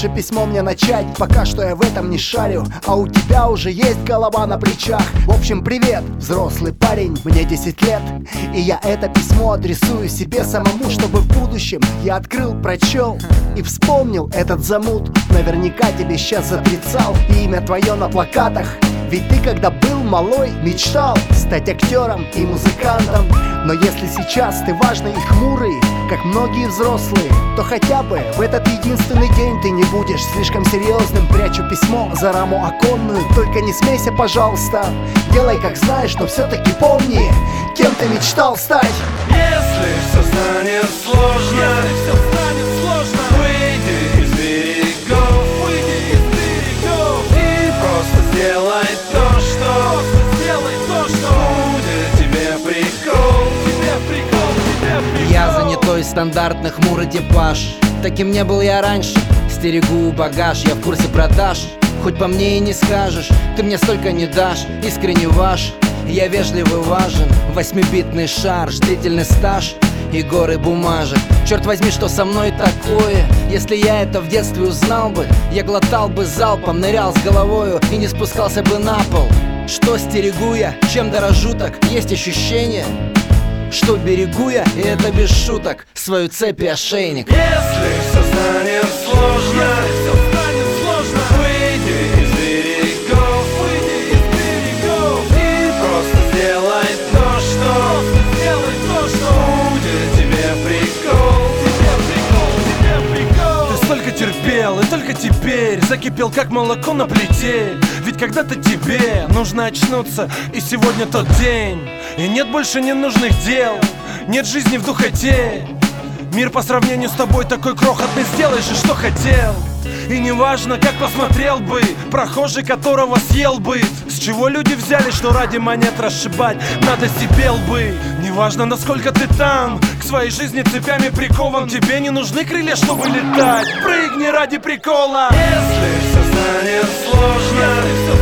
лучше письмо мне начать? Пока что я в этом не шарю, а у тебя уже есть голова на плечах. В общем, привет, взрослый парень, мне 10 лет, и я это письмо адресую себе самому, чтобы в будущем я открыл, прочел и вспомнил этот замут. Наверняка тебе сейчас затрицал и имя твое на плакатах. Ведь ты, когда был малой, мечтал стать актером и музыкантом. Но если сейчас ты важный и хмурый, как многие взрослые, то хотя бы в этот единственный день ты не будешь слишком серьезным. Прячу письмо за раму оконную, только не смейся, пожалуйста. Делай как знаешь, но все-таки помни, кем ты мечтал стать. Если все станет сложно, выйди из берегов, и просто сделай то, что будет тебе прикол. Я занятой, стандартный, хмурый типаж. Таким не был я раньше. Стерегу багаж, я в курсе продаж. Хоть по мне и не скажешь, ты мне столько не дашь. Искренне ваш, я вежливый, важен. 8-битный шар, длительный стаж и горы бумажек. Черт возьми, что со мной такое? Если я это в детстве узнал бы, я глотал бы залпом, нырял с головою и не спускался бы на пол. Что стерегу я, чем дорожу так? Есть ощущение, что берегу я, и это без шуток, свою цепь и ошейник. Если все станет сложно, выйди из берегов, и просто сделай то, что будет тебе прикол. Ты столько терпел, и только теперь закипел, как молоко на плите. Ведь когда-то тебе нужно очнуться, и сегодня тот день. И нет больше ненужных дел, нет жизни в духоте. Мир по сравнению с тобой такой крохотный, сделаешь и что хотел. И неважно, как посмотрел бы прохожий, которого съел бы. С чего люди взяли, что ради монет расшибать надо себе лбы. Неважно, насколько ты там, к своей жизни цепями прикован. Тебе не нужны крылья, чтобы летать, прыгни ради прикола. Если все станет сложно,